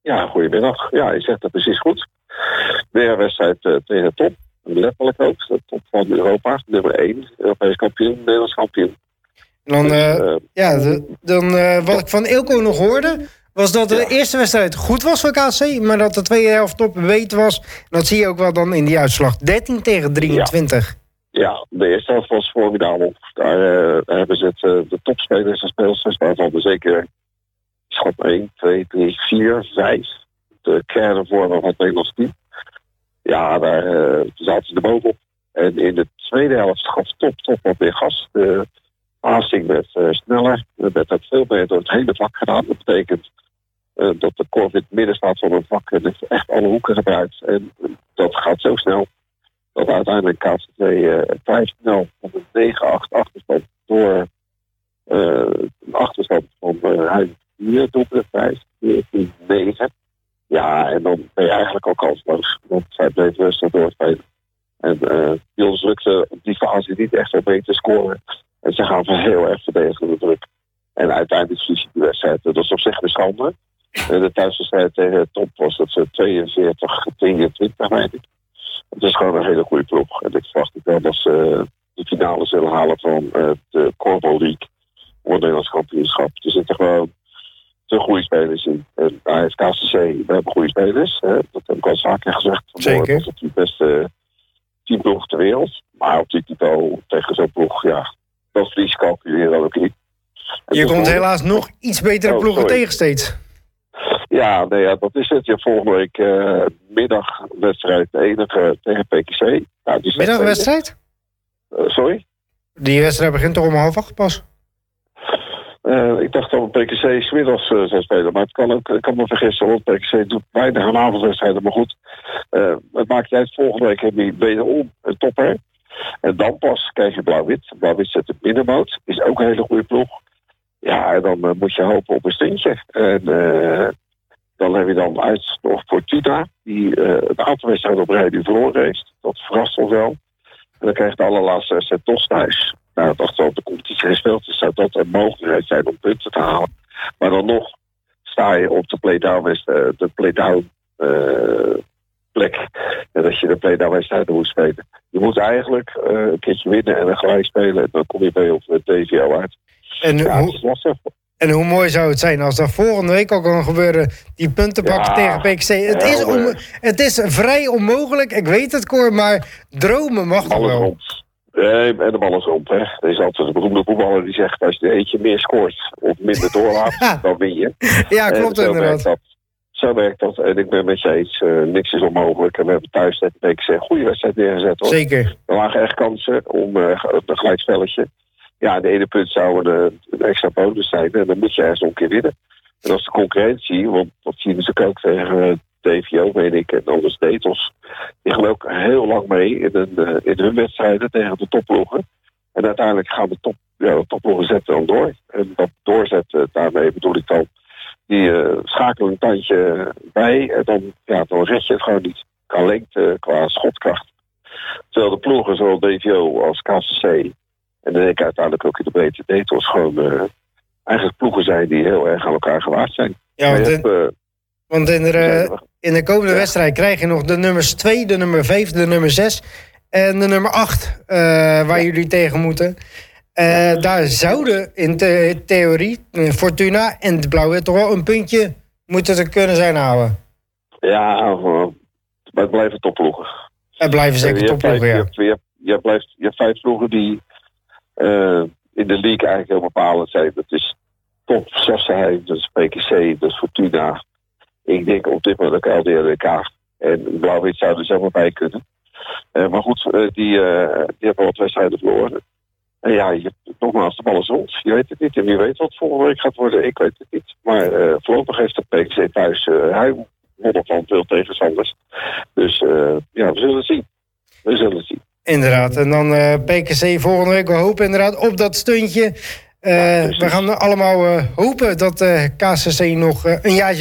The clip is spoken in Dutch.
Ja, goedemiddag. Ja, je zegt het precies goed. Weer een wedstrijd tegen top. Letterlijk ook. De top van Europa. Nummer 1. Europees kampioen. Nederlands kampioen. Dan, wat ik van Eelco nog hoorde, was dat de eerste wedstrijd goed was voor KC, maar dat de tweede helft top beter was. En dat zie je ook wel dan in die uitslag. 13-23. Ja, de eerste helft was formidabel. Daar hebben ze de topspelers en speelsters, waarvan er zeker 1, 2, 3, 4, 5. De kernvormen van het Nederlands team. Ja, daar zaten ze er bovenop. En in de tweede helft gaf top wat meer gas. De passing werd sneller. Er werd dat veel meer door het hele vak gedaan. Dat betekent dat de korf in het midden staat van een vak en het echt alle hoeken gebruikt. En dat gaat zo snel dat uiteindelijk KCV 5-0 van een 9-8 achterstand door een achterstand van hij 4 doelpunten 14-9. Ja, en dan ben je eigenlijk al kansloos. Want zij bleef rustig doorspelen. En die ons lukte op die fase niet echt om mee te scoren. En ze gaan heel erg verdedigen de druk. En uiteindelijk verlies je de wedstrijd. Dat is op zich een schande. De thuiswedstrijd tegen Top was het 42-23, weet ik. Het is gewoon een hele goede ploeg. En ik verwacht wel dat ze de finale zullen halen van de Cornwall League. Voor het Nederlands kampioenschap. Er zitten gewoon te goede spelers in. En daar heeft KCC, we hebben goede spelers. Dat heb ik al vaker gezegd. Zeker. Dat is de beste teamploeg ter wereld. Maar op dit niveau tegen zo'n ploeg, ja, dat verlies calculeren ook niet. Je komt helaas nog iets betere ploegen tegen steeds. Ja, nee, ja, dat is het. Je hebt volgende week middagwedstrijd de enige tegen PKC. Nou, Middagwedstrijd? Sorry? Die wedstrijd begint toch om 7:30 pas? Ik dacht dat PKC 's middags zou spelen, maar het kan ook, ik kan me vergissen, want PKC doet weinig aan avondwedstrijden. Maar goed, het maakt niet uit. Volgende week heb je wederom een topper. En dan pas krijg je Blauw-Wit. Blauw-Wit zet de middenmoot. Is ook een hele goede ploeg. Ja, en dan moet je hopen op een stuntje. En dan heb je dan uit nog Fortuna, die een aantal wedstrijden op rij die verloren heeft. Dat verrast ons wel. En dan krijg je de allerlaatste wedstrijd toch thuis. Nou, dat de competitie gespeeld is, zou dat een mogelijkheid zijn om punten te halen. Maar dan nog sta je op de play-down plek. En dat je de play-down wedstrijden moet spelen. Je moet eigenlijk een keertje winnen en een gelijk spelen. En dan kom je bij op de DVO uit. En hoe mooi zou het zijn als dat volgende week ook kan gebeuren, die punten pakken tegen PKC. Het is vrij onmogelijk, ik weet het, Cor, maar dromen mag toch wel. Nee, en de bal is rond. Hè. Er is altijd een beroemde voetballer die zegt, als je eentje meer scoort of minder doorlaat, dan win je. Ja, klopt inderdaad. Zo werkt dat. En ik ben met je eens, niks is onmogelijk. En we hebben thuis net een goede wedstrijd neergezet. Hoor. Zeker. Er lagen echt kansen om een gelijkspelletje. Ja, de ene punt zou een extra bonus zijn. En dan moet je ergens nog een keer winnen. En dat is de concurrentie, want dat zien ze ook tegen DVO, weet ik, en anders Detos. Die gaan ook heel lang mee in hun wedstrijden tegen de topploegen. En uiteindelijk gaan de topploegen zetten dan door. En dat doorzetten, daarmee bedoel ik dan, die schakelen een tandje bij. En dan red je het gewoon niet. Qua lengte, qua schotkracht. Terwijl de ploegen, zowel DVO als KCC, en dan denk ik uiteindelijk ook in de breedte Detos, gewoon eigenlijk ploegen zijn die heel erg aan elkaar gewaagd zijn. Ja, want in de komende wedstrijd krijg je nog de nummers 2, de nummer 5, de nummer 6 en de nummer 8 waar jullie tegen moeten. Daar zouden in theorie Fortuna en de Blauw-Wit toch wel een puntje moeten te kunnen zijn houden. Ja, maar het blijven topploegen. Het blijven zeker topploegen, ja. Je hebt 5 ploegen die in de league eigenlijk heel bepalend zijn. Dat is Top, Sassenheim, dat is PKC, dat is Fortuna. Ik denk op dit moment ook LDRK. En Blauw-Wit zou er zelf bij kunnen. Maar goed, die hebben wat wedstrijden verloren. En ja, nogmaals, de bal is rond. Je weet het niet. En wie weet wat volgende week gaat worden, ik weet het niet. Maar voorlopig heeft de PKC thuis ruim van veel tegenstanders. Dus we zullen het zien. We zullen het zien. Inderdaad. En dan PKC volgende week. We hopen inderdaad op dat stuntje. We gaan allemaal hopen dat KCC nog een jaartje